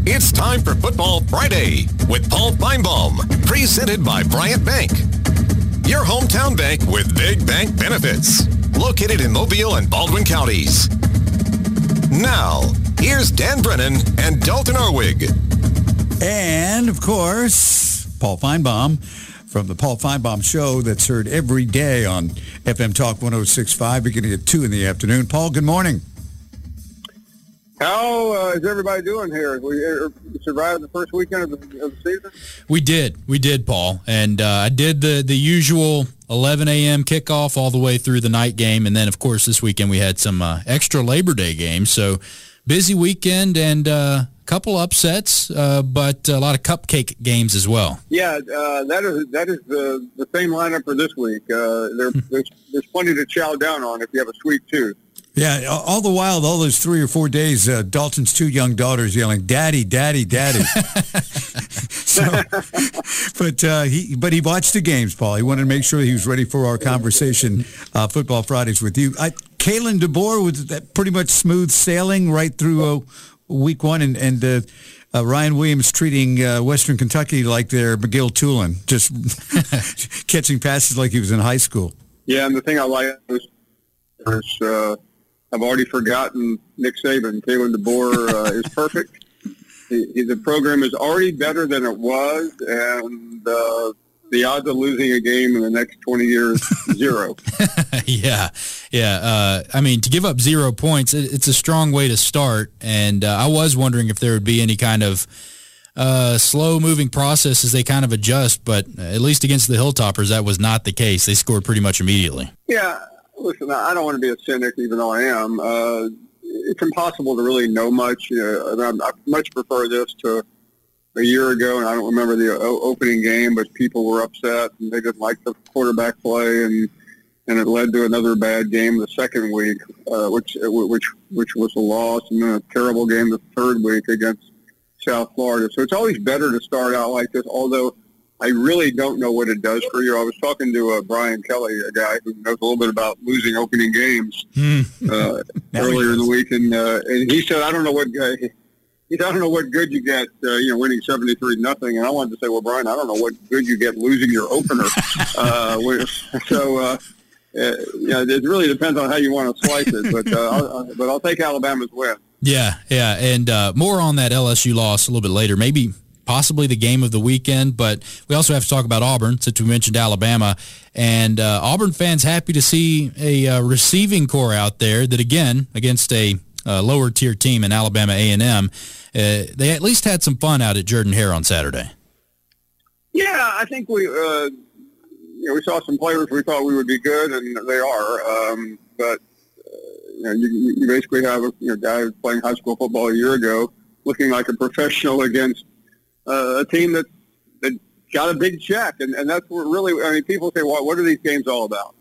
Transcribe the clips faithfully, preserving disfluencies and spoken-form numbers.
It's time for Football Friday with Paul Feinbaum, presented by Bryant Bank. Your hometown bank with big bank benefits. Located in Mobile and Baldwin counties. Now, here's Dan Brennan and Dalton Orwig. And, of course, Paul Feinbaum from the Paul Feinbaum Show that's heard every day on F M Talk one oh six point five, beginning at two in the afternoon. Paul, good morning. How uh, is everybody doing here? We uh, survived the first weekend of the, of the season? We did. We did, Paul. And uh, I did the, the usual eleven a.m. kickoff all the way through the night game. And then, of course, this weekend we had some uh, extra Labor Day games. So busy weekend and a uh, couple upsets, uh, but a lot of cupcake games as well. Yeah, uh, that is that is the, the same lineup for this week. Uh, there, there's, there's plenty to chow down on if you have a sweet tooth. Yeah, all the while, all those three or four days, uh, Dalton's two young daughters yelling, "Daddy, Daddy, Daddy!" so, but uh, he, but he watched the games, Paul. He wanted to make sure he was ready for our conversation, uh, Football Fridays with you. I, Kalen DeBoer, was that pretty much smooth sailing right through uh, week one, and and uh, uh, Ryan Williams treating uh, Western Kentucky like they're McGill Tulane, just catching passes like he was in high school. Yeah, and the thing I like is. is uh, I've already forgotten Nick Saban. Kalen DeBoer uh, is perfect. He, he, the program is already better than it was, and uh, the odds of losing a game in the next twenty years, zero. yeah, yeah. Uh, I mean, to give up zero points, it, it's a strong way to start, and uh, I was wondering if there would be any kind of uh, slow-moving process as they kind of adjust, but at least against the Hilltoppers, that was not the case. They scored pretty much immediately. Yeah. Listen, I don't want to be a cynic, even though I am. Uh, it's impossible to really know much. Uh, I, I much prefer this to a year ago, and I don't remember the o- opening game, but people were upset, and they didn't like the quarterback play, and and it led to another bad game the second week, uh, which which which was a loss, and then a terrible game the third week against South Florida. So it's always better to start out like this, although I really don't know what it does for you. I was talking to uh, Brian Kelly, a guy who knows a little bit about losing opening games mm. uh, earlier in the week, and uh, and he said, "I don't know what uh, he said, I don't know what good you get, uh, you know, winning seventy-three nothing." And I wanted to say, "Well, Brian, I don't know what good you get losing your opener." uh, so, uh, uh, yeah, it really depends on how you want to slice it, but uh, I'll, but I'll take Alabama's win. Yeah, yeah, and uh, more on that L S U loss a little bit later. Maybe. Possibly the game of the weekend, but we also have to talk about Auburn, since we mentioned Alabama. And uh, Auburn fans happy to see a uh, receiving core out there that, again, against a uh, lower-tier team in Alabama A and M, uh, they at least had some fun out at Jordan-Hare on Saturday. Yeah, I think we uh, you know, we saw some players we thought we would be good, and they are. Um, but uh, you know, you, you basically have a you know, guy who was playing high school football a year ago looking like a professional against Uh, a team that, that got a big check, and, and that's what really, I mean, people say, well, what are these games all about?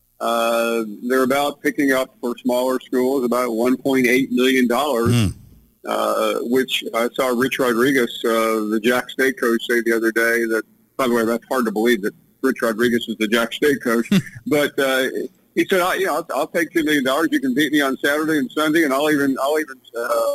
Uh, they're about picking up for smaller schools about one point eight million dollars, mm. uh, which I saw Rich Rodriguez, uh, the Jack State coach, say the other day that, by the way, that's hard to believe that Rich Rodriguez is the Jack State coach, but uh, he said, I, you know, I'll, I'll take two million dollars. You can beat me on Saturday and Sunday, and I'll even, I'll even, uh,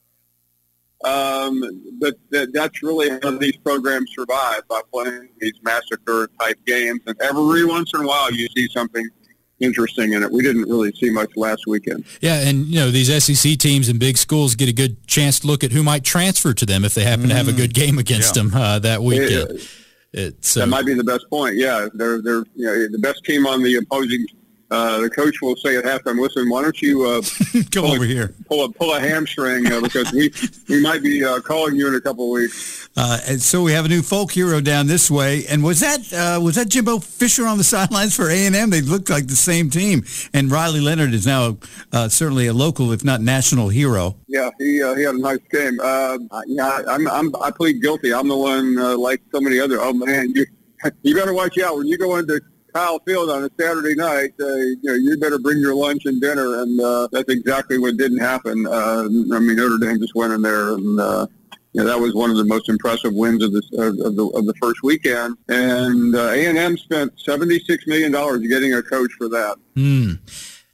Um, but that, that's really how these programs survive, by playing these massacre-type games. And every once in a while you see something interesting in it. We didn't really see much last weekend. Yeah, and, you know, these S E C teams and big schools get a good chance to look at who might transfer to them if they happen mm. to have a good game against yeah. them uh, that weekend. It, it's, uh, that might be the best point, yeah. They're, they're you know, the best team on the opposing Uh, the coach will say at halftime, "Listen, why don't you uh, come over a, here, pull a pull a hamstring uh, because we we might be uh, calling you in a couple of weeks." Uh, and so we have a new folk hero down this way. And was that uh, was that Jimbo Fisher on the sidelines for A and M? They looked like the same team. And Riley Leonard is now uh, certainly a local, if not national, hero. Yeah, he uh, he had a nice game. Uh, yeah, I'm, I'm I plead guilty. I'm the one uh, like so many other. Oh man, you you better watch out when you go into Kyle Field on a Saturday night. Uh, you know, you better bring your lunch and dinner, and uh, that's exactly what didn't happen. Uh, I mean, Notre Dame just went in there, and uh, you know, that was one of the most impressive wins of the of the of the first weekend. And uh, A and M spent seventy-six million dollars getting a coach for that. Hmm.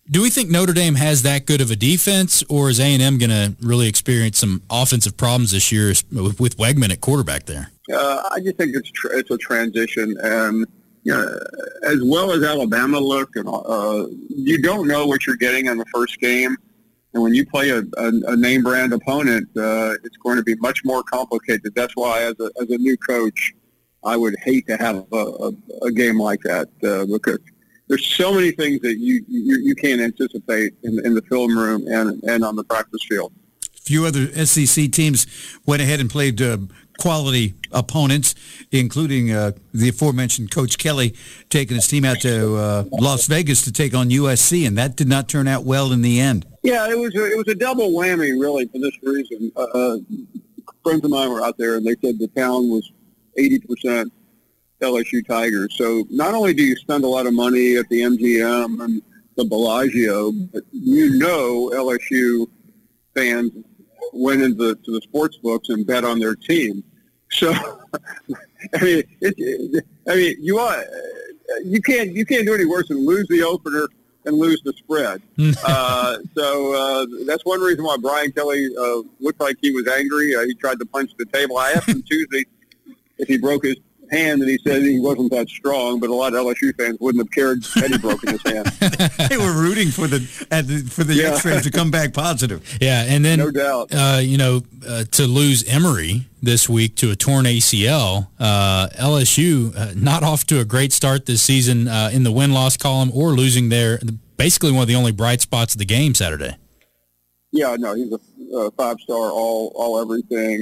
Do we think Notre Dame has that good of a defense, or is A and M going to really experience some offensive problems this year with, with Wegman at quarterback there? Uh, I just think it's tr- it's a transition, and you know, as well as Alabama look, and uh, you don't know what you're getting in the first game, and when you play a, a, a name brand opponent, uh, it's going to be much more complicated. That's why, as a as a new coach, I would hate to have a, a, a game like that uh, because there's so many things that you you, you can't anticipate in, in the film room and and on the practice field. A few other S E C teams went ahead and played uh, quality opponents, including uh, the aforementioned Coach Kelly taking his team out to uh, Las Vegas to take on U S C, and that did not turn out well in the end. Yeah, it was a, it was a double whammy, really, for this reason. Uh, friends of mine were out there, and they said the town was eighty percent L S U Tigers. So not only do you spend a lot of money at the M G M and the Bellagio, but you know L S U fans went into the, to the sports books and bet on their team. So, I mean, it, it, I mean, you are, you can't you can't do any worse than lose the opener and lose the spread. uh, so uh, that's one reason why Brian Kelly uh, looked like he was angry. Uh, he tried to punch the table. I asked him Tuesday if he broke his hand, and he said he wasn't that strong, but a lot of L S U fans wouldn't have cared had he broken his hand. They were rooting for the, at the for the Yeah. X-rays to come back positive. Yeah, and then No doubt. Uh, you know, uh, to lose Emory this week to a torn A C L, uh, L S U uh, not off to a great start this season uh, in the win-loss column, or losing their basically one of the only bright spots of the game Saturday. Yeah, no, he's a, a five-star all all everything,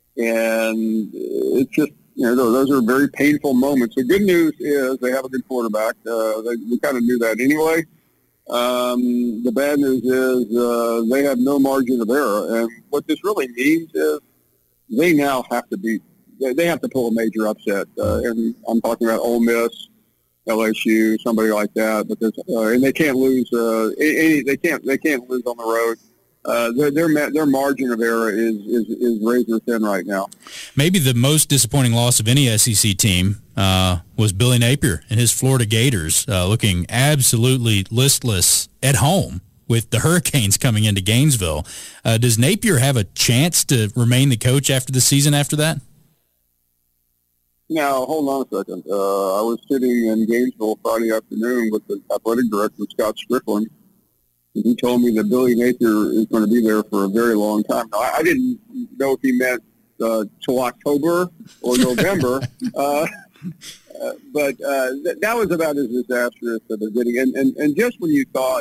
and it's just, you know, those are very painful moments. The good news is they have a good quarterback. Uh, they, we kind of knew that anyway. Um, the bad news is uh, they have no margin of error, and what this really means is they now have to be they, they have to pull a major upset, uh, and I'm talking about Ole Miss, L S U, somebody like that, because uh, and they can't lose. Uh, any, they can't they can't lose on the road. Uh, their their their margin of error is, is is razor thin right now. Maybe the most disappointing loss of any S E C team uh, was Billy Napier and his Florida Gators, uh, looking absolutely listless at home with the Hurricanes coming into Gainesville. Uh, does Napier have a chance to remain the coach after the season after that? Now, hold on a second. Uh, I was sitting in Gainesville Friday afternoon with the athletic director, Scott Strickland. He told me that Billy Napier is going to be there for a very long time. Now, I didn't know if he meant uh, till October or November, uh, uh, but uh, th- that was about as disastrous as the beginning. And, and, and just when you thought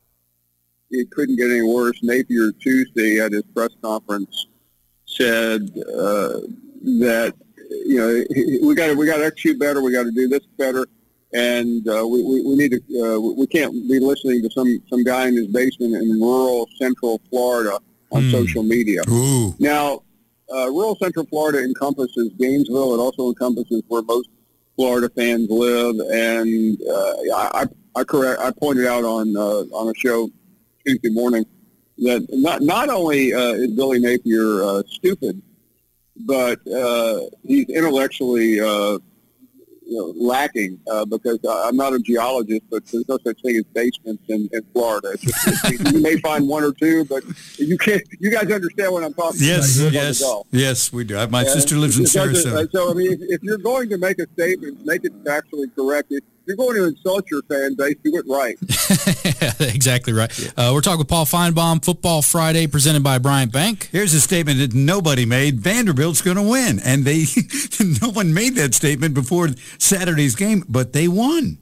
it couldn't get any worse, Napier Tuesday at his press conference said uh, that, you know, we got to we got to execute better, we got to do this better. And uh, we, we, we need to, uh, we can't be listening to some, some guy in his basement in rural central Florida on mm. social media. Ooh. Now, uh, rural central Florida encompasses Gainesville. It also encompasses where most Florida fans live. And uh, I, I, correct, I pointed out on uh, on a show Tuesday morning that not, not only uh, is Billy Napier uh, stupid, but uh, he's intellectually uh, You know, lacking uh, because uh, I'm not a geologist, but there's no such thing as basements in, in Florida. It's just, it's, you may find one or two, but you can't. You guys understand what I'm talking yes, about? Yes, yes, we do. My and sister lives in Sarasota. So I mean, if, if you're going to make a statement, make it factually correct. If you're going to insult your fan base, do it right. Exactly right. Uh, we're talking with Paul Feinbaum, Football Friday, presented by Bryant Bank. Here's a statement that nobody made. Vanderbilt's going to win. And they no one made that statement before Saturday's game, but they won.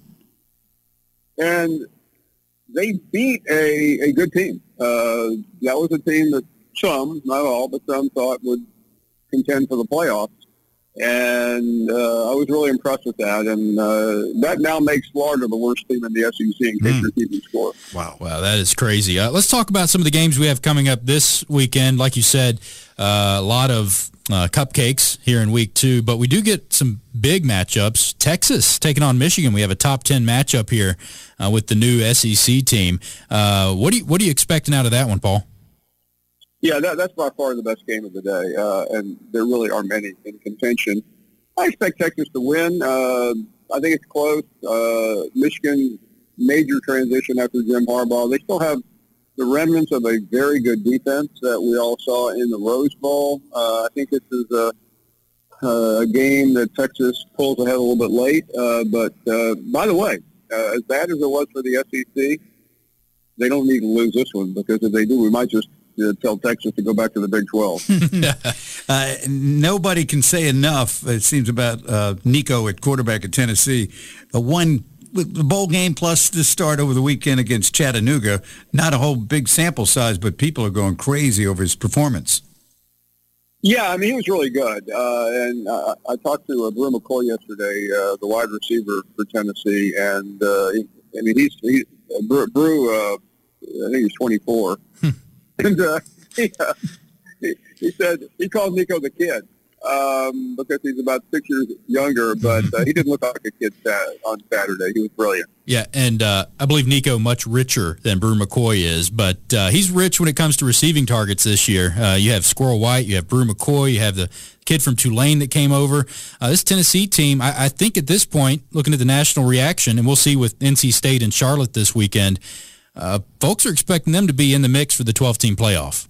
And they beat a, a good team. Uh, that was a team that some, not all, but some thought would contend for the playoffs. And uh, I was really impressed with that. And uh, that now makes Florida the worst team in the S E C in case mm. you're keeping score. Wow. Wow, that is crazy. Uh, let's talk about some of the games we have coming up this weekend. Like you said, uh, a lot of uh, cupcakes here in week two, but we do get some big matchups. Texas taking on Michigan. We have a top ten matchup here uh, with the new S E C team. Uh, what do you, what are you expecting out of that one, Paul? Yeah, that, that's by far the best game of the day, uh, and there really are many in contention. I expect Texas to win. Uh, I think it's close. Uh, Michigan major transition after Jim Harbaugh. They still have the remnants of a very good defense that we all saw in the Rose Bowl. Uh, I think this is a, a game that Texas pulls ahead a little bit late. Uh, but, uh, by the way, uh, as bad as it was for the S E C, they don't need to lose this one, because if they do, we might just uh, tell Texas to go back to the Big twelve. uh, nobody can say enough, it seems, about uh, Nico at quarterback at Tennessee. Uh, one the bowl game plus the start over the weekend against Chattanooga. Not a whole big sample size, but people are going crazy over his performance. Yeah, I mean, he was really good. Uh, and uh, I talked to uh, Brew McCoy yesterday, uh, the wide receiver for Tennessee, and uh, he, I mean, he's he, uh, Brew. Brew uh, I think he's twenty-four, and uh, he, uh, he he said he called Nico the kid. Um, because he's about six years younger, but uh, he didn't look like a kid sat- on Saturday. He was brilliant. Yeah, and uh, I believe Nico much richer than Brew McCoy is, but uh, he's rich when it comes to receiving targets this year. Uh, you have Squirrel White, you have Brew McCoy, you have the kid from Tulane that came over. Uh, this Tennessee team, I, I think at this point, looking at the national reaction, and we'll see with N C State and Charlotte this weekend, uh, folks are expecting them to be in the mix for the twelve-team playoff.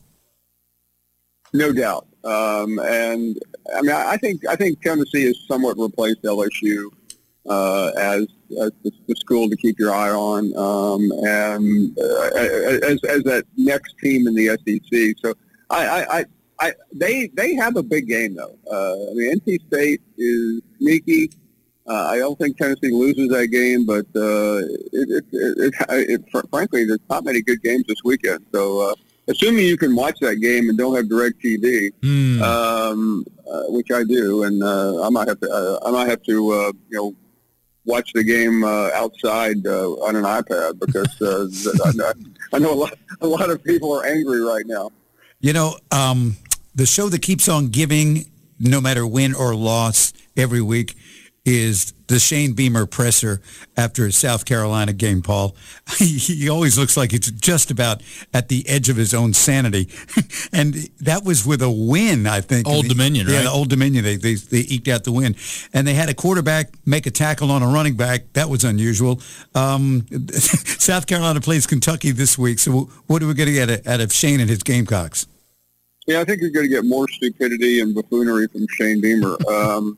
No doubt. Um, and I mean, I think I think Tennessee has somewhat replaced L S U uh, as, as the, the school to keep your eye on, um, and uh, as as that next team in the S E C. So I, I, I, I they they have a big game though. Uh, I mean, N C State is sneaky. Uh, I don't think Tennessee loses that game, but uh, it, it, it, it, it, frankly, there's not many good games this weekend. So. Uh, Assuming you can watch that game and don't have DirecTV, mm. um, uh, which I do, and uh, I might have to, uh, I might have to, uh, you know, watch the game uh, outside uh, on an iPad, because uh, I, know, I know a lot, a lot of people are angry right now. You know, um, the show that keeps on giving, no matter win or loss, every week, is the Shane Beamer presser after a South Carolina game, Paul. He, he always looks like he's just about at the edge of his own sanity. And that was with a win, I think. Old Dominion, yeah, right? Yeah, the Old Dominion. They, they they eked out the win. And they had a quarterback make a tackle on a running back. That was unusual. Um, South Carolina plays Kentucky this week. So what are we going to get out of Shane and his Gamecocks? Yeah, I think you're going to get more stupidity and buffoonery from Shane Beamer. Um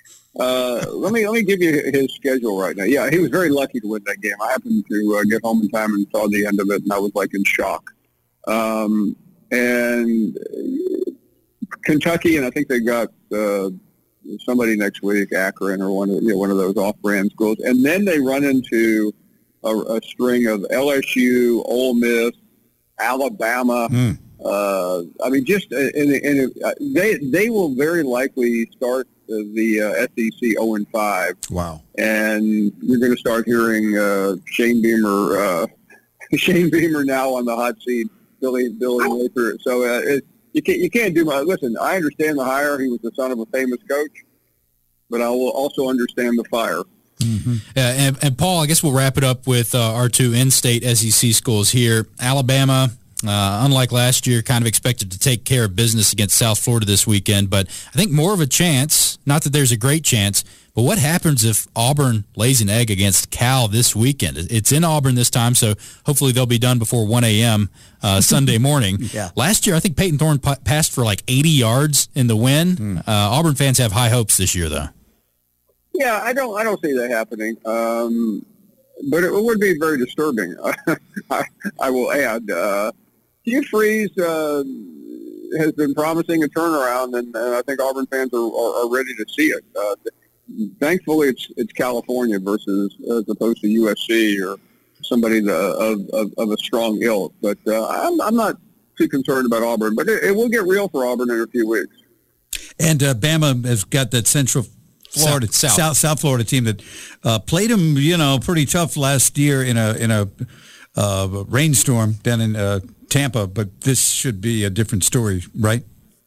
Uh, let me let me give you his schedule right now. Yeah, he was very lucky to win that game. I happened to uh, get home in time and saw the end of it, and I was like in shock. Um, and Kentucky, and I think they got uh, somebody next week, Akron or one of you know, one of those off-brand schools, and then they run into a, a string of L S U, Ole Miss, Alabama. Mm. Uh, I mean, just uh, in, in, uh, they they will very likely start the uh, S E C oh and five. Wow. And you're going to start hearing uh, Shane Beamer uh, Shane Beamer now on the hot seat, Billy Billy Napier. So uh, it, you can't you can't do much. Listen, I understand the hire. He was the son of a famous coach, but I will also understand the fire. Mm-hmm. Yeah, and, and Paul, I guess we'll wrap it up with uh, our two in-state S E C schools here. Alabama, Uh, unlike last year, kind of expected to take care of business against South Florida this weekend, but I think more of a chance, not that there's a great chance, but what happens if Auburn lays an egg against Cal this weekend? It's in Auburn this time, so hopefully they'll be done before one a.m. Uh, Sunday morning. Yeah. Last year, I think Peyton Thorne p- passed for like eighty yards in the win. Mm. Uh, Auburn fans have high hopes this year, though. Yeah, I don't I don't see that happening. Um, but it would be very disturbing. I, I will add, uh, Hugh Freeze uh, has been promising a turnaround, and, and I think Auburn fans are, are, are ready to see it. Uh, thankfully, it's it's California versus as opposed to U S C or somebody the, of, of of a strong ilk. But uh, I'm I'm not too concerned about Auburn, but it, it will get real for Auburn in a few weeks. And uh, Bama has got that Central Florida, South, South, South Florida team that uh, played them, you know, pretty tough last year in a in a uh, rainstorm down in uh, Tampa. But this should be a different story, right?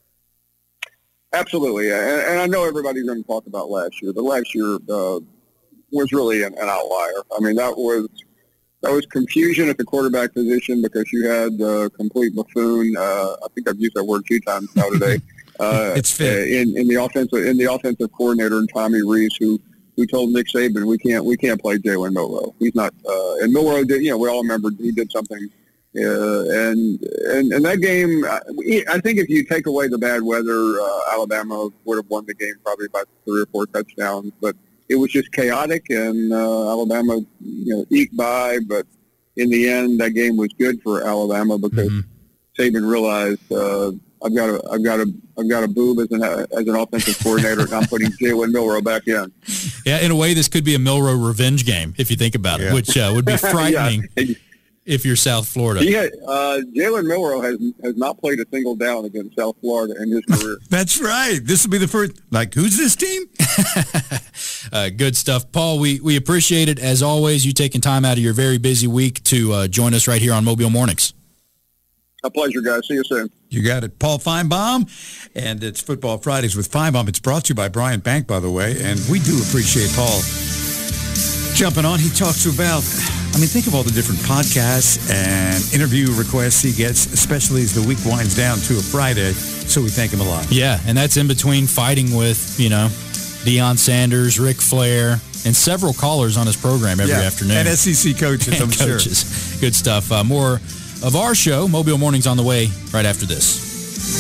Absolutely, and, and I know everybody's going to talk about last year, but last year uh, was really an, an outlier. I mean, that was that was confusion at the quarterback position because you had uh, complete buffoon. Uh, I think I've used that word two times now today. Uh, it's fair. in in the offensive in the offensive coordinator and Tommy Rees, who who told Nick Saban we can't we can't play Jalen Milroe. He's not. Uh, and Milroe did. You know, we all remember he did something. Uh, and and and that game, I think if you take away the bad weather, uh, Alabama would have won the game probably by three or four touchdowns. But it was just chaotic, and uh, Alabama, you know, eked by. But in the end, that game was good for Alabama because mm-hmm. Saban realized uh, I've got a I've got a I've got a boob as an as an offensive coordinator, and I'm putting Jalen Milroe back in. Yeah, in a way, this could be a Milroe revenge game if you think about it, yeah. which uh, would be frightening. yeah. If you're South Florida. Yeah, uh, Jalen Milroe has has not played a single down against South Florida in his career. That's right. This will be the first. Like, who's this team? uh, good stuff. Paul, we, we appreciate it, as always, you taking time out of your very busy week to uh, join us right here on Mobile Mornings. A pleasure, guys. See you soon. You got it. Paul Feinbaum, and it's Football Fridays with Feinbaum. It's brought to you by Bryant Bank, by the way, and we do appreciate Paul jumping on. He talks about... I mean, think of all the different podcasts and interview requests he gets, especially as the week winds down to a Friday. So we thank him a lot. Yeah, and that's in between fighting with, you know, Deion Sanders, Ric Flair, and several callers on his program every yeah, afternoon. And S E C coaches, and I'm coaches. sure. Good stuff. Uh, more of our show, Mobile Mornings, on the way right after this.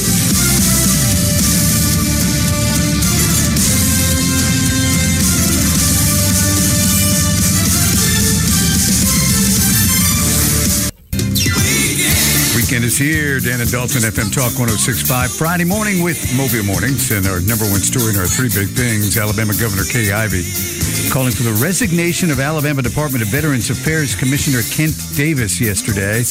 Weekend is here. Dan and Dalton, F M Talk one oh six point five. Friday morning with Mobile Mornings. And our number one story in our three big things, Alabama Governor Kay Ivey calling for the resignation of Alabama Department of Veterans Affairs Commissioner Kent Davis yesterday.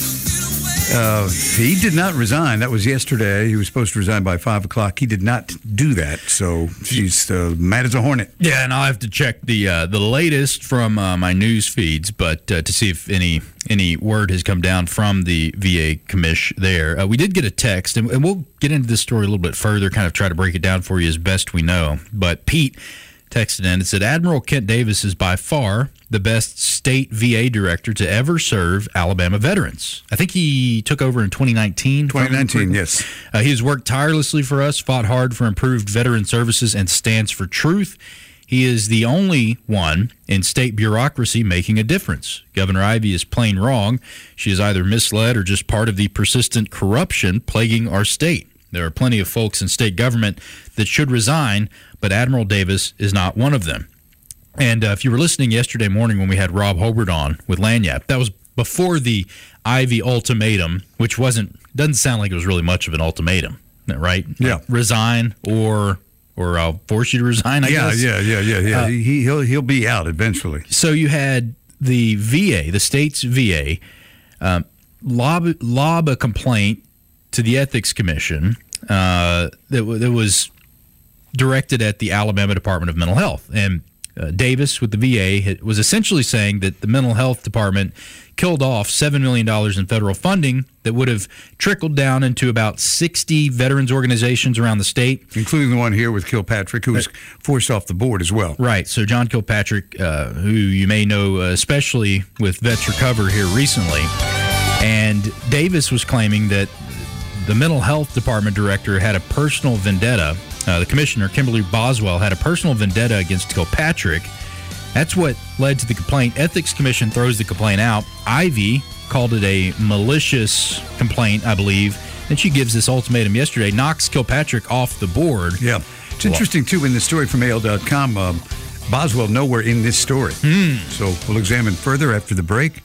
Uh, he did not resign. That was yesterday. He was supposed to resign by five o'clock. He did not do that. So she's uh, mad as a hornet. Yeah, and I'll have to check the uh, the latest from uh, my news feeds, but uh, to see if any any word has come down from the V A commish there. Uh, we did get a text, and, and we'll get into this story a little bit further, kind of try to break it down for you as best we know. But Pete texted in and said, Admiral Kent Davis is by far the best state V A director to ever serve Alabama veterans. I think he took over in twenty nineteen. twenty nineteen, yes. Uh, he has worked tirelessly for us, fought hard for improved veteran services, and stands for truth. He is the only one in state bureaucracy making a difference. Governor Ivey is plain wrong. She is either misled or just part of the persistent corruption plaguing our state. There are plenty of folks in state government that should resign, but Admiral Davis is not one of them. And uh, if you were listening yesterday morning when we had Rob Hobart on with Lanyap, that was before the Ivey ultimatum, which wasn't doesn't sound like it was really much of an ultimatum, right? Yeah. Like resign or or I'll force you to resign, I yeah, guess. Yeah, yeah, yeah, yeah, yeah. Uh, he, he'll, he'll be out eventually. So you had the V A, the state's V A, um, lob, lob a complaint to the Ethics Commission uh, that, that was directed at the Alabama Department of Mental Health. And uh, Davis with the V A was essentially saying that the Mental Health Department killed off seven million dollars in federal funding that would have trickled down into about sixty veterans organizations around the state. Including the one here with Kilpatrick, who was forced off the board as well. Right. So John Kilpatrick, uh, who you may know uh, especially with Vets Recover here recently, and Davis was claiming that the Mental Health Department director had a personal vendetta. Uh, the commissioner, Kimberly Boswell, had a personal vendetta against Kilpatrick. That's what led to the complaint. Ethics Commission throws the complaint out. Ivey called it a malicious complaint, I believe. Then she gives this ultimatum yesterday, knocks Kilpatrick off the board. Yeah. It's interesting, too, in the story from A L dot com, um, Boswell nowhere in this story. Mm. So we'll examine further after the break.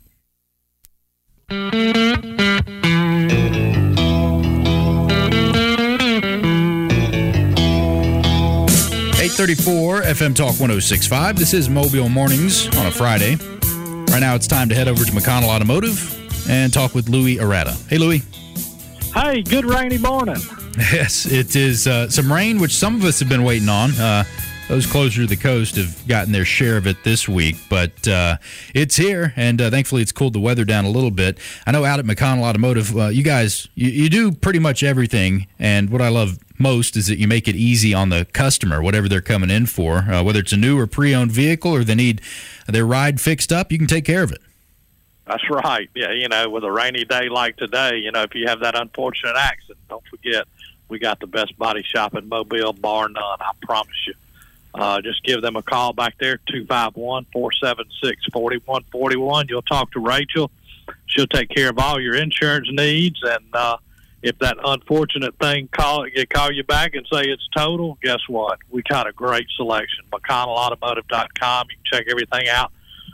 eight thirty-four F M Talk one oh six point five. This is Mobile Mornings on a Friday. Right now it's time to head over to McConnell Automotive and talk with Louis Arata. Hey, Louis. Hey, good rainy morning. Yes, it is uh, some rain, which some of us have been waiting on. Uh, those closer to the coast have gotten their share of it this week, but uh, it's here, and uh, thankfully it's cooled the weather down a little bit. I know out at McConnell Automotive, uh, you guys, you, you do pretty much everything, and what I love most is that you make it easy on the customer, whatever they're coming in for, uh, whether it's a new or pre-owned vehicle or they need their ride fixed up, you can take care of it. That's right. Yeah, you know, with a rainy day like today, you know, if you have that unfortunate accident, don't forget we got the best body shop in Mobile, bar none, I promise you. Uh, just give them a call back there, two five one, four seven six, four one four one. You'll talk to Rachel. She'll take care of all your insurance needs. And uh, if that unfortunate thing call you call you back and say it's total, guess what? We got a great selection. McConnell Automotive dot com. You can check everything out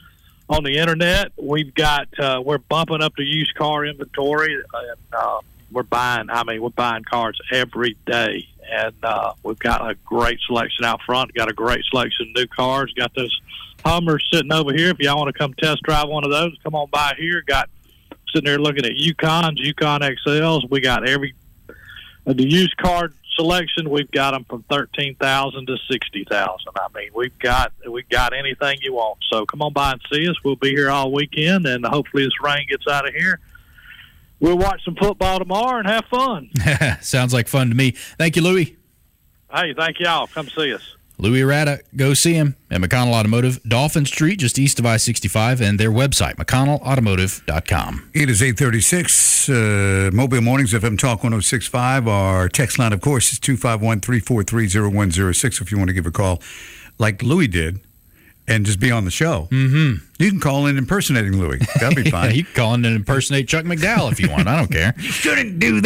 on the internet. We've got uh, we're bumping up the used car inventory, and uh, we're buying. I mean, we're buying cars every day, and uh, we've got a great selection out front. Got a great selection of new cars. Got those Hummers sitting over here. If y'all want to come test drive one of those, come on by here. Got sitting there looking at Yukons, Yukon X Ls. We got every uh, the used car selection. We've got them from thirteen thousand to sixty thousand. I mean, we've got we've got anything you want. So come on by and see us. We'll be here all weekend, and hopefully this rain gets out of here. We'll watch some football tomorrow and have fun. Sounds like fun to me. Thank you, Louie. Hey, thank y'all. Come see us. Louie Rada, go see him at McConnell Automotive, Dolphin Street, just east of I sixty-five, and their website, McConnell Automotive dot com. It is eight thirty-six. Uh, Mobile Mornings, F M Talk one oh six point five. Our text line, of course, is two five one, three four three, oh one oh six if you want to give a call like Louie did and just be on the show. Mm-hmm. You can call in impersonating Louie. That'd be fine. Yeah, you can call in and impersonate Chuck McDowell if you want. I don't care. You shouldn't do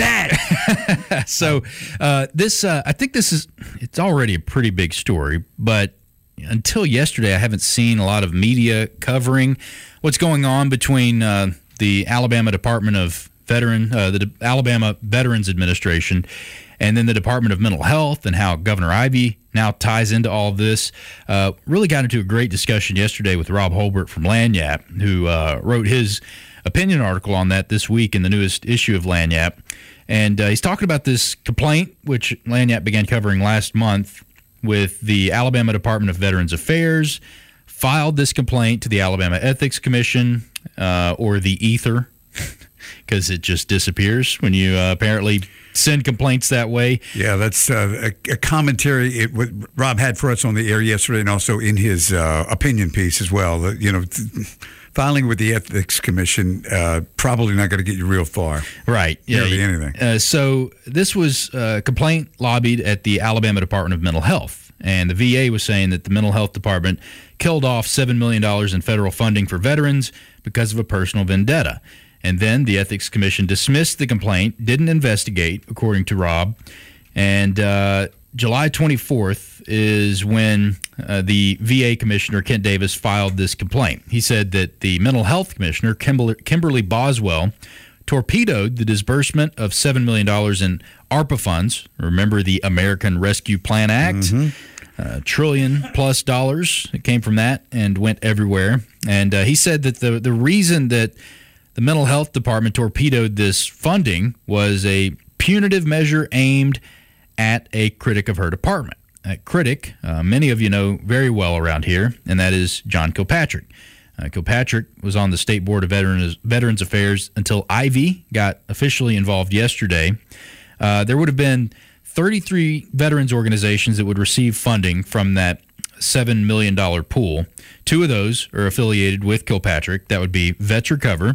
that. so uh, this, uh, I think this is, it's already a pretty big story, but until yesterday, I haven't seen a lot of media covering what's going on between uh, the Alabama Department of Veteran, uh, the De- Alabama Veterans Administration, and then the Department of Mental Health, and how Governor Ivey now ties into all of this. Uh, really got into a great discussion yesterday with Rob Holbert from Lagniappe, who uh, wrote his opinion article on that this week in the newest issue of Lagniappe. And uh, he's talking about this complaint, which Lagniappe began covering last month, with the Alabama Department of Veterans Affairs, filed this complaint to the Alabama Ethics Commission, uh, or the ether, because it just disappears when you uh, apparently send complaints that way. Yeah, that's uh, a, a commentary it, what Rob had for us on the air yesterday, and also in his uh, opinion piece as well. That, you know, th- filing with the Ethics Commission uh, probably not going to get you real far. Right. Yeah. Barely anything. Uh, so this was a complaint lobbied at the Alabama Department of Mental Health, and the V A was saying that the Mental Health Department killed off seven million dollars in federal funding for veterans because of a personal vendetta. And then the Ethics Commission dismissed the complaint, didn't investigate, according to Rob. And uh, July twenty-fourth is when uh, the V A Commissioner, Kent Davis, filed this complaint. He said that the Mental Health Commissioner, Kimberly, Kimberly Boswell, torpedoed the disbursement of seven million dollars in ARPA funds. Remember the American Rescue Plan Act? Mm-hmm. A trillion plus dollars that came from that and went everywhere. And uh, he said that the, the reason that the Mental Health Department torpedoed this funding was a punitive measure aimed at a critic of her department. That critic, uh, many of you know very well around here, and that is John Kilpatrick. Uh, Kilpatrick was on the State Board of Veterans, Veterans Affairs until Ivey got officially involved yesterday. Uh, there would have been thirty-three veterans organizations that would receive funding from that seven million dollars pool. Two of those are affiliated with Kilpatrick. That would be Vets Recover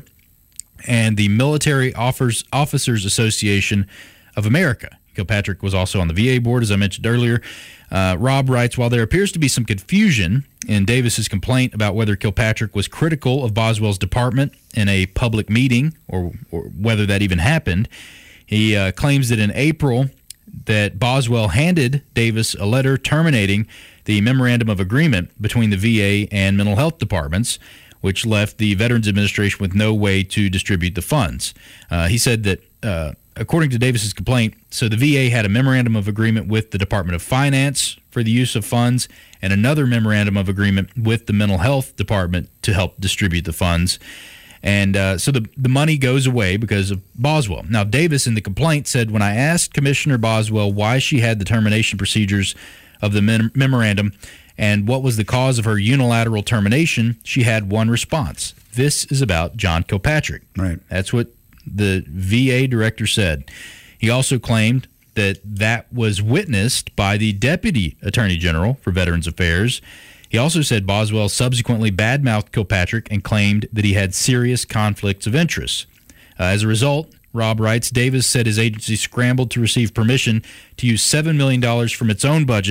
and the Military Officers Association of America. Kilpatrick was also on the V A board, as I mentioned earlier. Uh, Rob writes, while there appears to be some confusion in Davis's complaint about whether Kilpatrick was critical of Boswell's department in a public meeting, or, or whether that even happened, he uh, claims that in April that Boswell handed Davis a letter terminating the memorandum of agreement between the V A and mental health departments, which left the Veterans Administration with no way to distribute the funds. Uh, he said that, uh, according to Davis's complaint, so the V A had a memorandum of agreement with the Department of Finance for the use of funds and another memorandum of agreement with the Mental Health Department to help distribute the funds. And uh, so the, the money goes away because of Boswell. Now, Davis in the complaint said, when I asked Commissioner Boswell why she had the termination procedures of the mem- memorandum and what was the cause of her unilateral termination, she had one response. This is about John Kilpatrick. Right. That's what the V A director said. He also claimed that that was witnessed by the Deputy Attorney General for Veterans Affairs. He also said Boswell subsequently badmouthed Kilpatrick and claimed that he had serious conflicts of interest. Uh, as a result, Rob writes, Davis said his agency scrambled to receive permission to use seven million dollars from its own budget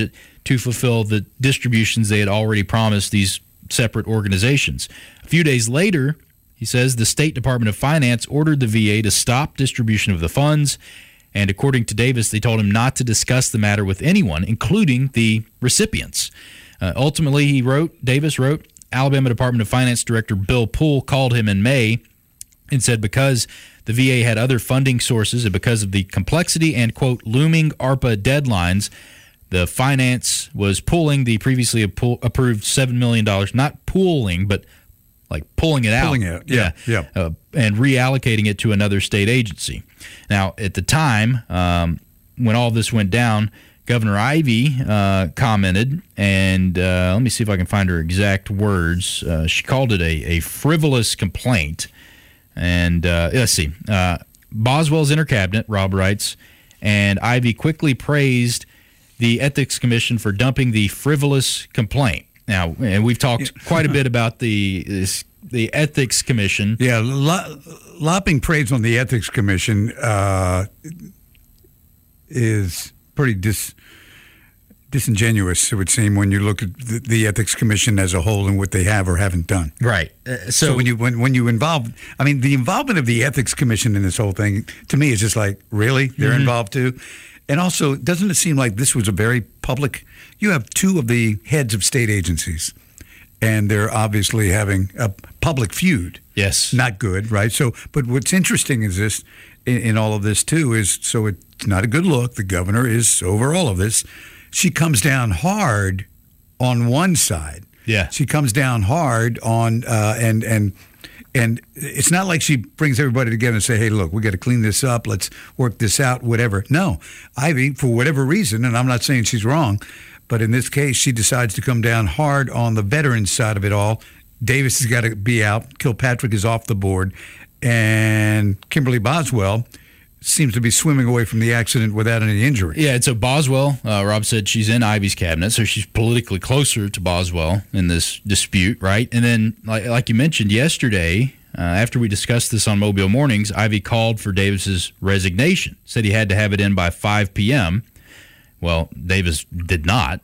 to fulfill the distributions they had already promised these separate organizations. A few days later, he says the State Department of Finance ordered the V A to stop distribution of the funds, and according to Davis, they told him not to discuss the matter with anyone, including the recipients. Uh, ultimately, he wrote, Davis wrote, Alabama Department of Finance Director Bill Poole called him in May and said because the V A had other funding sources and because of the complexity and, quote, looming ARPA deadlines, the finance was pulling the previously approved seven million dollars, not pooling, but like pulling it out. Pulling it, yeah, yeah. Uh, and reallocating it to another state agency. Now, at the time, um, when all this went down, Governor Ivey uh, commented, and uh, let me see if I can find her exact words. Uh, she called it a, a frivolous complaint. And uh, let's see. Uh, Boswell's in her cabinet, Rob writes, and Ivey quickly praised the Ethics Commission for dumping the frivolous complaint. Now, and we've talked quite a bit about the this, the Ethics Commission. Yeah, lo- lopping praise on the Ethics Commission uh, is pretty dis- disingenuous, it would seem, when you look at the, the Ethics Commission as a whole and what they have or haven't done. Right. Uh, so, so when you when, when you involve, I mean, the involvement of the Ethics Commission in this whole thing, to me, is just like, really? They're mm-hmm. involved too? And also, doesn't it seem like this was a very public, you have two of the heads of state agencies, and they're obviously having a public feud. Yes. Not good, right? So, but what's interesting is this, in, in all of this too, is so it's not a good look. The governor is over all of this. She comes down hard on one side. Yeah. She comes down hard on, uh, and, and, And it's not like she brings everybody together and say, hey, look, we got to clean this up. Let's work this out, whatever. No, Ivey, for whatever reason, and I'm not saying she's wrong, but in this case, she decides to come down hard on the veterans side of it all. Davis has got to be out. Kilpatrick is off the board. And Kimberly Boswell seems to be swimming away from the accident without any injury. Yeah, and so Boswell, uh, Rob said she's in Ivey's cabinet, so she's politically closer to Boswell in this dispute, right? And then, like, like you mentioned yesterday, uh, after we discussed this on Mobile Mornings, Ivey called for Davis's resignation, said he had to have it in by five p.m. Well, Davis did not.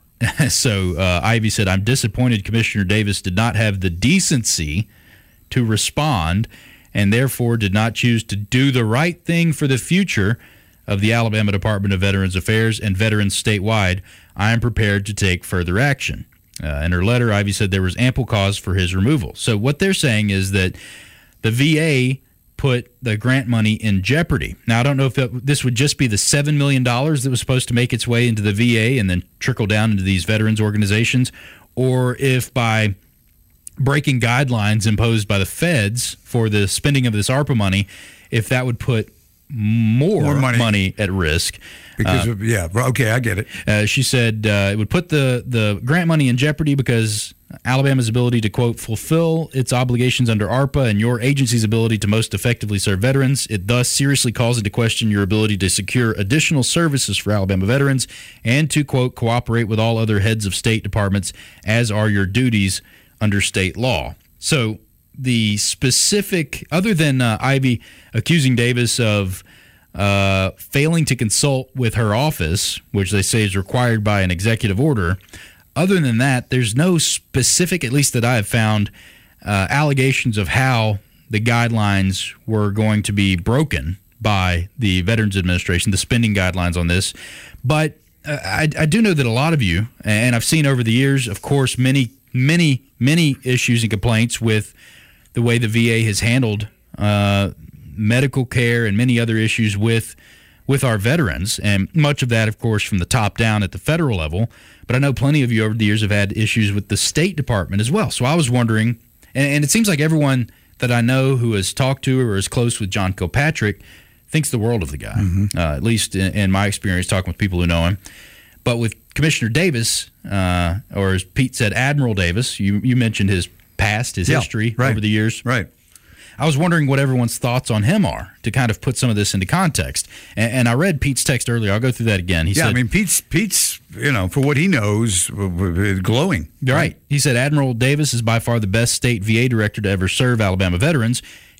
so uh, Ivey said, I'm disappointed Commissioner Davis did not have the decency to respond and therefore did not choose to do the right thing for the future of the Alabama Department of Veterans Affairs and veterans statewide. I am prepared to take further action. Uh, in her letter, Ivey said there was ample cause for his removal. So what they're saying is that the V A put the grant money in jeopardy. Now, I don't know if it, this would just be the seven million dollars that was supposed to make its way into the V A and then trickle down into these veterans organizations, or if by breaking guidelines imposed by the feds for the spending of this ARPA money, if that would put more, more money. money at risk. Because uh, of, yeah, okay, I get it. Uh, she said uh, it would put the, the grant money in jeopardy because Alabama's ability to, quote, fulfill its obligations under ARPA and your agency's ability to most effectively serve veterans. It thus seriously calls into question your ability to secure additional services for Alabama veterans and to, quote, cooperate with all other heads of state departments as are your duties under state law. So the specific, other than uh, Ivey accusing Davis of uh, failing to consult with her office, which they say is required by an executive order, other than that, there's no specific, at least that I have found, uh, allegations of how the guidelines were going to be broken by the Veterans Administration, the spending guidelines on this. But uh, I, I do know that a lot of you, and I've seen over the years, of course, many many, many issues and complaints with the way the V A has handled uh, medical care and many other issues with with our veterans, and much of that, of course, from the top down at the federal level. But I know plenty of you over the years have had issues with the State Department as well. So I was wondering, and, and it seems like everyone that I know who has talked to or is close with John Kilpatrick thinks the world of the guy, mm-hmm. uh, at least in, in my experience talking with people who know him. But with Commissioner Davis, uh, or as Pete said, Admiral Davis, you, you mentioned his past, his yeah, history right, over the years. Right. I was wondering what everyone's thoughts on him are to kind of put some of this into context. And, and I read Pete's text earlier. I'll go through that again. He yeah, said, I mean, Pete's, Pete's, you know, for what he knows, glowing. Right. He said, Admiral Davis is by far the best state V A director to ever serve Alabama veterans.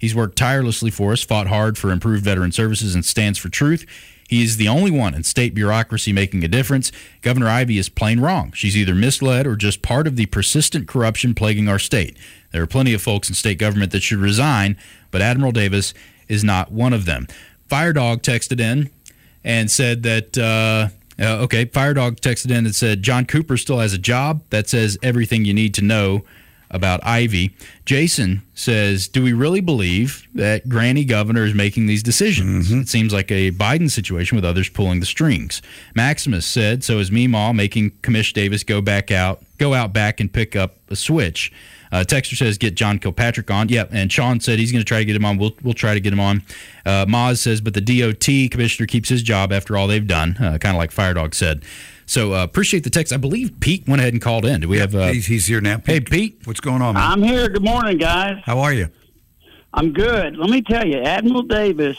He's worked tirelessly for us, fought hard for improved veteran services, and stands for truth. He is the only one in state bureaucracy making a difference. Governor Ivey is plain wrong. She's either misled or just part of the persistent corruption plaguing our state. There are plenty of folks in state government that should resign, but Admiral Davis is not one of them. Firedog texted in and said that, uh, uh, okay, Firedog texted in and said, John Cooper still has a job. That says everything you need to know about Ivey. Jason says, do we really believe that Granny Governor is making these decisions? Mm-hmm. It seems like a Biden situation with others pulling the strings. Maximus said, so is Meemaw making Commish Davis go back out, go out back and pick up a switch. Uh, Texter says, get John Kilpatrick on. Yep, and Sean said he's going to try to get him on. We'll we'll try to get him on. Uh, Maz says, but the D O T commissioner keeps his job after all they've done, uh, kind of like Firedog said. So uh, appreciate the text. I believe Pete went ahead and called in. Do we have? Uh, he's, he's here now. Pete, hey, Pete. What's going on, man? I'm here. Good morning, guys. How are you? I'm good. Let me tell you, Admiral Davis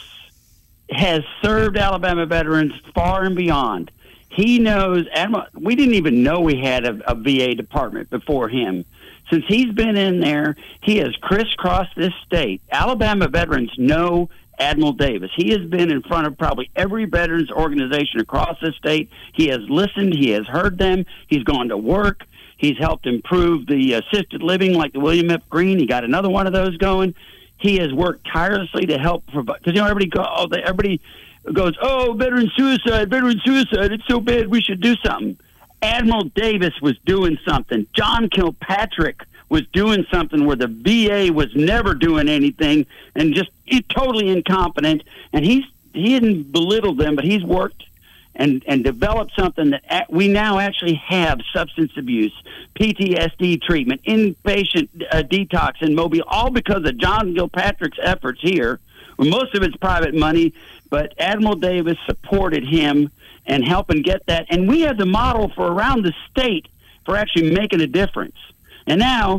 has served Alabama veterans far and beyond. He knows, Admiral, we didn't even know we had a, a V A department before him. Since he's been in there, he has crisscrossed this state. Alabama veterans know Admiral Davis. He has been in front of probably every veterans organization across the state. He has listened. He has heard them. He's gone to work. He's helped improve the assisted living like the William F. Green. He got another one of those going. He has worked tirelessly to help provide, because, you know, everybody, go, oh, they, everybody goes, oh, veteran suicide, veteran suicide, it's so bad, we should do something. Admiral Davis was doing something. John Kilpatrick was doing something where the V A was never doing anything and just totally incompetent. And he's he didn't belittle them, but he's worked and, and developed something that we now actually have: substance abuse, P T S D treatment, inpatient uh, detox in Mobile, all because of John Kilpatrick's efforts here. Well, most of it's private money, but Admiral Davis supported him and helping get that. And we have the model for around the state for actually making a difference. And now,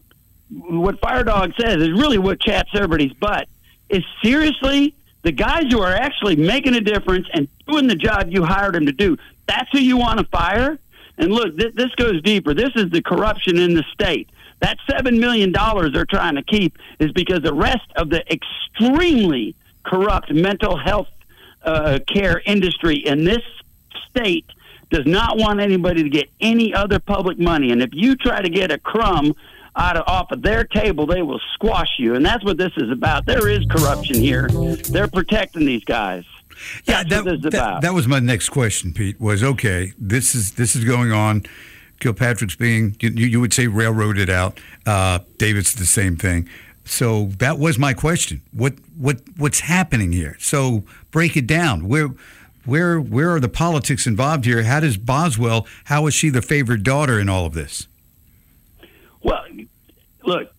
what Firedog says is really what chaps everybody's butt, is seriously, the guys who are actually making a difference and doing the job you hired them to do, that's who you want to fire? And look, th- this goes deeper. This is the corruption in the state. That seven million dollars they're trying to keep is because the rest of the extremely corrupt mental health uh, care industry in this state does not want anybody to get any other public money. And if you try to get a crumb out of, off of their table, they will squash you. And that's what this is about. There is corruption here. They're protecting these guys. Yeah, That's that, what this is that, about. that was my next question, Pete, was, okay, this is this is going on. Kilpatrick's being, you, you would say, railroaded out. Uh, David's the same thing. So that was my question. What what what's happening here? So break it down. Where where where are the politics involved here? How does Boswell, how is she the favored daughter in all of this? Well, look,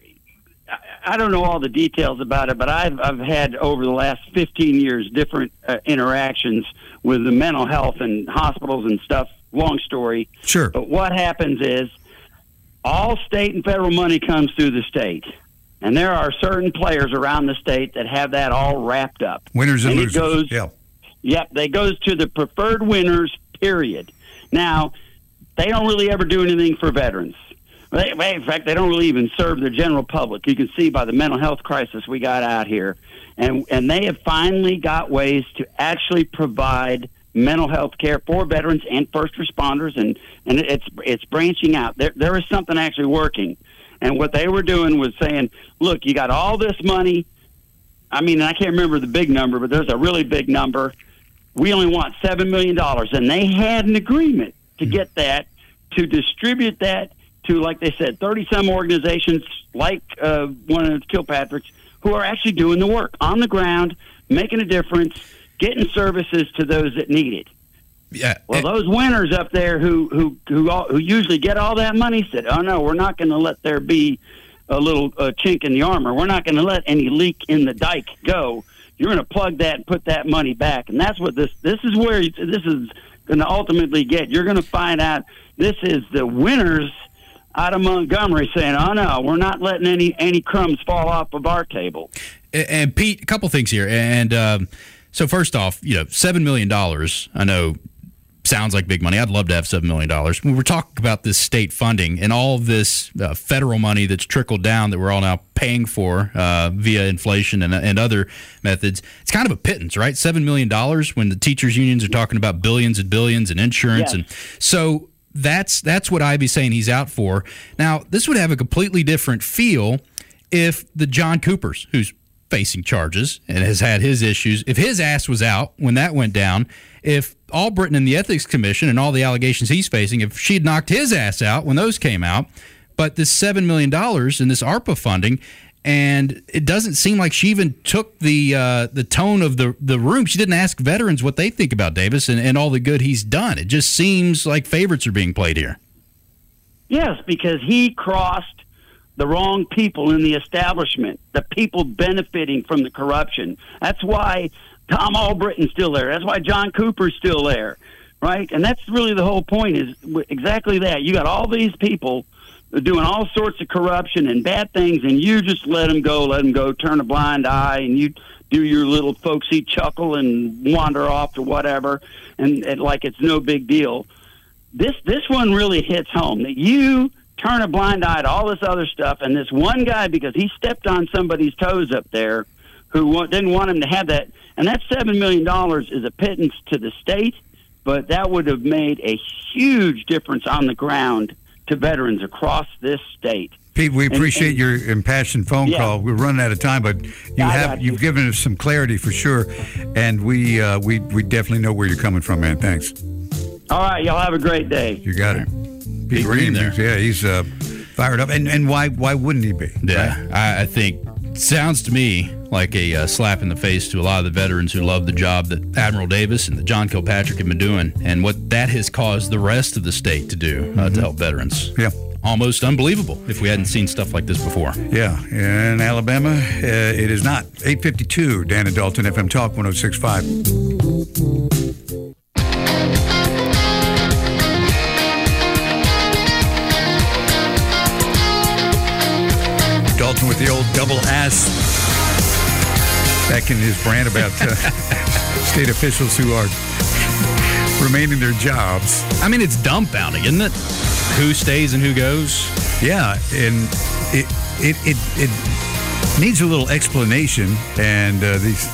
I, I don't know all the details about it, but I've I've had over the last fifteen years different uh, interactions with the mental health and hospitals and stuff. Long story. Sure. But what happens is all state and federal money comes through the state. And there are certain players around the state that have that all wrapped up. Winners and, and losers. It goes, yeah. Yep, they goes to the preferred winners, period. Now, they don't really ever do anything for veterans. They, in fact, they don't really even serve the general public. You can see by the mental health crisis we got out here. And and they have finally got ways to actually provide mental health care for veterans and first responders, and, and it's it's branching out. There There is something actually working. And what they were doing was saying, look, you got all this money. I mean, I can't remember the big number, but there's a really big number. We only want seven million dollars. And they had an agreement to get that, to distribute that to, like they said, thirty-some organizations like uh, one of Kilpatrick's who are actually doing the work on the ground, making a difference, getting services to those that need it. Yeah. Well, those winners up there who who who, all, who usually get all that money said, "Oh no, we're not going to let there be a little uh, chink in the armor. We're not going to let any leak in the dike go. You're going to plug that and put that money back." And that's what this this is where this is going to ultimately get. You're going to find out this is the winners out of Montgomery saying, "Oh no, we're not letting any any crumbs fall off of our table." And, and Pete, a couple things here. And um, so first off, you know, seven million dollars. I know sounds like big money. I'd love to have seven million dollars. When we're talking about this state funding and all of this uh, federal money that's trickled down that we're all now paying for uh, via inflation and, and other methods, it's kind of a pittance, right? seven million dollars when the teachers' unions are talking about billions and billions in insurance. Yes. And so that's, that's what Ivey's saying he's out for. Now, this would have a completely different feel if the John Coopers, who's facing charges and has had his issues, if his ass was out when that went down, if Albritton and the Ethics Commission and all the allegations he's facing, if she'd knocked his ass out when those came out, but this seven million dollars in this ARPA funding, and it doesn't seem like she even took the uh, the tone of the, the room. She didn't ask veterans what they think about Davis and, and all the good he's done. It just seems like favorites are being played here. Yes, because he crossed the wrong people in the establishment, the people benefiting from the corruption. That's why Tom Albritton's still there. That's why John Cooper's still there, right? And that's really the whole point, is exactly that. You got all these people doing all sorts of corruption and bad things, and you just let them go, let them go, turn a blind eye, and you do your little folksy chuckle and wander off to whatever, and, and like it's no big deal. This this one really hits home, that you turn a blind eye to all this other stuff, and this one guy, because he stepped on somebody's toes up there who wa- didn't want him to have that, and that seven million dollars is a pittance to the state, but that would have made a huge difference on the ground to veterans across this state. Pete, we appreciate and, your impassioned phone yeah. call. We're running out of time, but you I have you've given us some clarity for sure, and we uh, we we definitely know where you're coming from, man. Thanks. All right, y'all have a great day. You got it. Pete Green, there. Yeah, he's uh, fired up, and and why why wouldn't he be? Yeah, right? I, I think sounds to me like a uh, slap in the face to a lot of the veterans who love the job that Admiral Davis and the John Kilpatrick have been doing, and what that has caused the rest of the state to do uh, mm-hmm. to help veterans. Yeah. Almost unbelievable if we hadn't seen stuff like this before. Yeah, in Alabama, uh, it is not. eight fifty-two, Dan and Dalton, F M Talk one oh six point five. Dalton with the old double ass back in his brand about uh, state officials who are remaining their jobs. I mean, it's dumbfounding, isn't it? Who stays and who goes? Yeah, and it it it, it needs a little explanation, and uh, these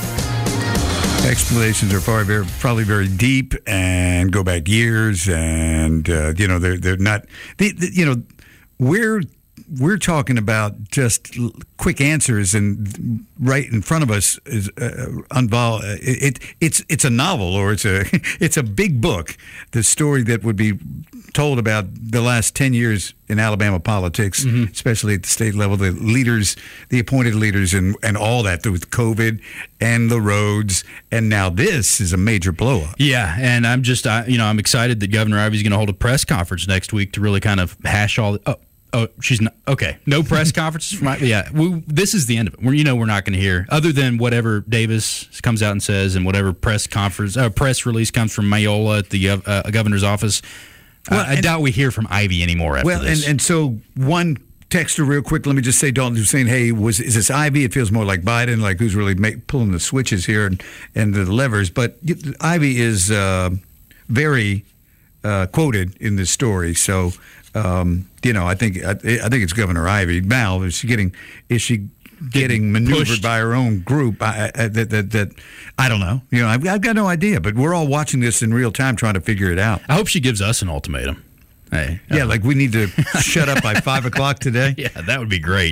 explanations are probably very, probably very deep and go back years, and uh, you know they're they're not. They, they, you know, we're we're talking about just quick answers, and right in front of us is uh, unvol- it, it it's it's a novel, or it's a it's a big book. The story that would be told about the last ten years in Alabama politics, mm-hmm. especially at the state level, the leaders, the appointed leaders, and, and all that with COVID and the roads, and now this is a major blow up. Yeah, and I'm just, I, you know, I'm excited that Governor Ivey's going to hold a press conference next week to really kind of hash all. Oh, oh, she's not okay. No press conferences from Ivey. Yeah, we, this is the end of it. We're, you know, we're not going to hear other than whatever Davis comes out and says, and whatever press conference, uh, press release comes from Mayola at the uh, governor's office. Well, I, I doubt we hear from Ivey anymore after well, this. Well, and, and so one texter real quick, let me just say, Dalton, who's saying, hey, was is this Ivey? It feels more like Biden, like who's really make, pulling the switches here and, and the levers. But Ivey is uh, very uh, quoted in this story. So, um, you know, I think I, I think it's Governor Ivey. Now, is she getting, is she getting maneuvered pushed by her own group? I, I, that, that, that I don't know. You know, I've, I've got no idea. But we're all watching this in real time, trying to figure it out. I hope she gives us an ultimatum. Hey, yeah, like we need to shut up by five o'clock today. Yeah, that would be great.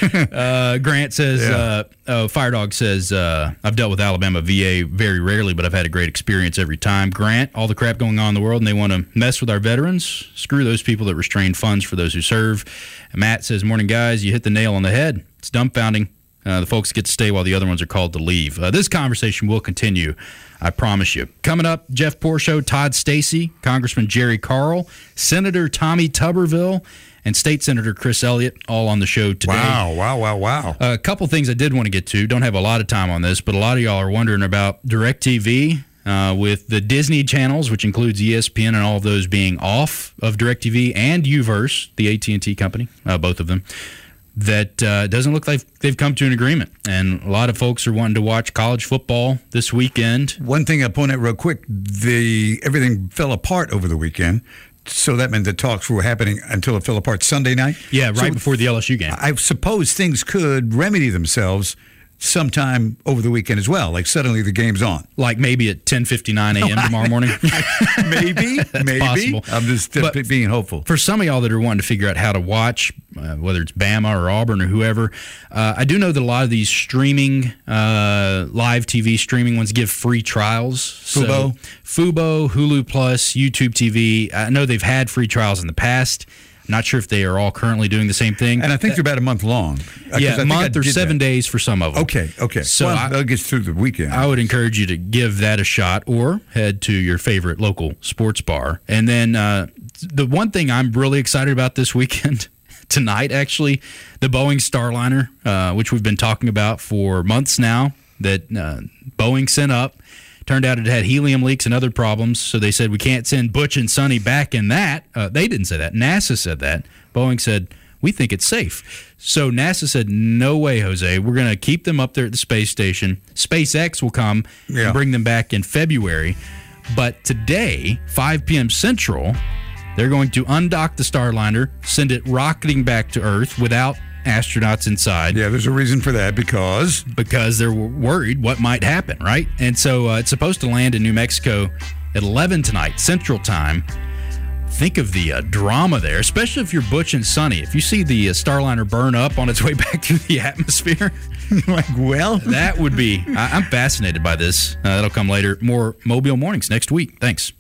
uh, Grant says, yeah. uh, oh, Firedog says, uh, I've dealt with Alabama V A very rarely, but I've had a great experience every time. Grant, all the crap going on in the world, and they want to mess with our veterans. Screw those people that restrain funds for those who serve. And Matt says, morning, guys. You hit the nail on the head. It's dumbfounding. Uh, the folks get to stay while the other ones are called to leave. Uh, this conversation will continue, I promise you. Coming up, Jeff Porcho, Todd Stacey, Congressman Jerry Carl, Senator Tommy Tuberville, and State Senator Chris Elliott, all on the show today. Wow, wow, wow, wow. Uh, a couple things I did want to get to. Don't have a lot of time on this, but a lot of y'all are wondering about DirecTV uh, with the Disney channels, which includes E S P N and all of those being off of DirecTV, and UVerse, the A T and T company, uh, both of them. that uh, doesn't look like they've come to an agreement. And a lot of folks are wanting to watch college football this weekend. One thing I'll point out real quick, the everything fell apart over the weekend. So that meant the talks were happening until it fell apart Sunday night? Yeah, right so before the L S U game. I suppose things could remedy themselves sometime over the weekend as well. Like suddenly the game's on. Like maybe at ten fifty-nine a.m. tomorrow morning. maybe, maybe. Possible. I'm just uh, But being hopeful. For some of y'all that are wanting to figure out how to watch, uh, whether it's Bama or Auburn or whoever, uh, I do know that a lot of these streaming, uh, live T V streaming ones give free trials. Fubo? So, Fubo, Hulu Plus, YouTube T V. I know they've had free trials in the past. I'm not sure if they are all currently doing the same thing. And I think they're about a month long. Uh, Yeah, a a month or seven that. days for some of them. Okay, okay. So well, I, that gets through the weekend. I would encourage you to give that a shot or head to your favorite local sports bar. And then uh, the one thing I'm really excited about this weekend, tonight actually, the Boeing Starliner, uh, which we've been talking about for months now, that uh, Boeing sent up. Turned out it had helium leaks and other problems, so they said we can't send Butch and Sonny back in that. Uh, they didn't say that. NASA said that. Boeing said, we think it's safe. So NASA said, no way, Jose. We're going to keep them up there at the space station. SpaceX will come Yeah. and bring them back in February. But today, five p.m. Central, they're going to undock the Starliner, send it rocketing back to Earth without astronauts inside. Yeah, there's a reason for that because because they're worried what might happen, right? And so uh, it's supposed to land in New Mexico at eleven tonight, Central Time. Think of the uh, drama there, especially if you're Butch and Sonny. If you see the uh, Starliner burn up on its way back through the atmosphere, like, well, that would be. I, I'm fascinated by this. Uh, that'll come later. More Mobile Mornings next week. Thanks.